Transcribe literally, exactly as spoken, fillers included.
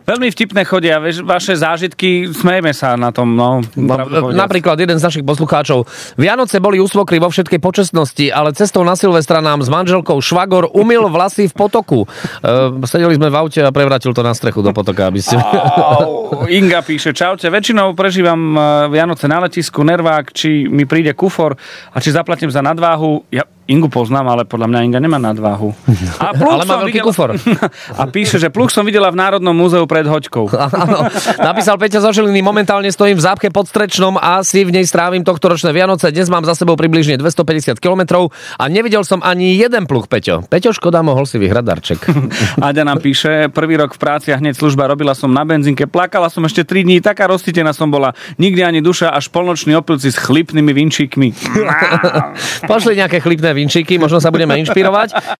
Veľmi vtipné chodia, vieš, vaše zážitky, smejeme sa na tom, no. no napríklad jeden z našich poslucháčov. Vianoce boli u svokry vo všetkej počestnosti, ale cestou na Silvestra nám s manželkou švagor umyl vlasy v potoku. Uh, sedeli sme v aute a prevrátil to na strechu do potoka, aby ste... Oh, Inga píše, čaute, väčšinou prežívam Vianoce na letisku, nervák, či mi príde kufor a či zaplatím za nadváhu. Ja Ingu poznám, ale podľa mňa Inga nemá nadváhu. A ale má veľký videla... kufor. A píše, že pluch som videla v Národnom múzeu pred hoďkou. Áno. Napísal Peťa zo Žiliny, momentálne stojím v zápche pod Strečnom a si v nej strávim tohtoročné Vianoce. Dnes mám za sebou približne dvestopäťdesiat kilometrov a nevidel som ani jeden pluch, Peťo. Peťo, škoda, mohol si vyhrať darček. Aďa nám píše, prvý rok v práci a hneď služba, robila som na benzínke, plakala som ešte tri dní, taká rozcítená som bola. Nikdy ani duša, až polnoční opilci s chlipnými vinčíkmi. Pošli nejaké chlipné vinčíky, možno sa budeme inšpirovať.